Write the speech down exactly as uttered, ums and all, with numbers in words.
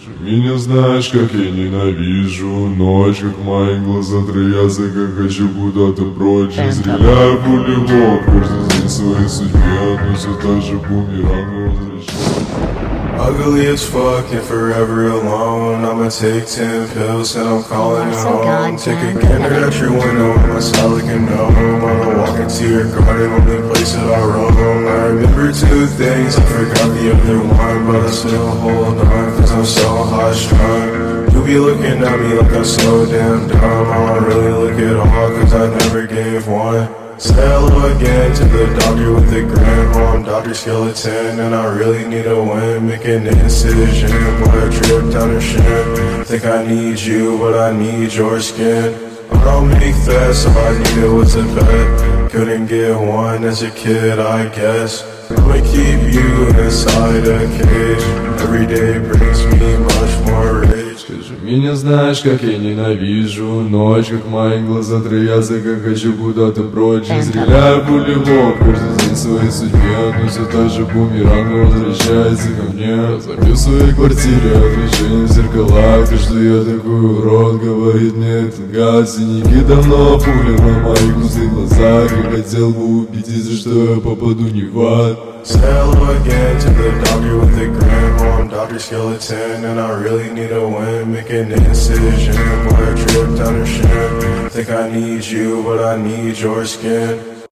Меня знаешь, как я ненавижу ночь, как мои глаза троятся, как хочу куда-то прочь. Я стреляю пулемет, каждый день своей судьбе, но все так же бумеранг возвращается. Ugly as fuck and forever alone. I'ma take ten pills and I'm calling it home. Take a gander at your window and my side looking gnome. I'ma walk into your garden, only place that I roam. I remember two things, I forgot the other one, but I still hold on, cause I'm so high strung. You be looking at me like I'm so damn dumb. I don't really look at all, cause I never gave one. Say hello again to the doctor with the grin. Oh, I'm Doctor Skeleton and I really need a win. Make an incision, boy, I drip down her shin. Think I need you, but I need your skin. I don't make threats, so I needed was a bet. Couldn't get one as a kid, I guess. I'ma keep you inside a cage. Every day brings me much more rage. Скажи, меня знаешь, как я ненавижу ночь, как мои глаза троятся, как хочу куда-то прочь. Я стреляю пулемет, каждый день своей судьбе, но все так же бумеранг возвращается ко мне. Забью в своей квартире отражение в зеркалах. То, что я такой урод, говорит мне этот гад. Синяки давно пули на моих пустых глазах. Я хотел бы убедиться, что я попаду не в ад. Say hello again to the doctor with the grin. Oh, I'm Doctor Skeleton and I really need a win. Make an incision, boy, I drip down her shin. Think I need you, but I need your skin.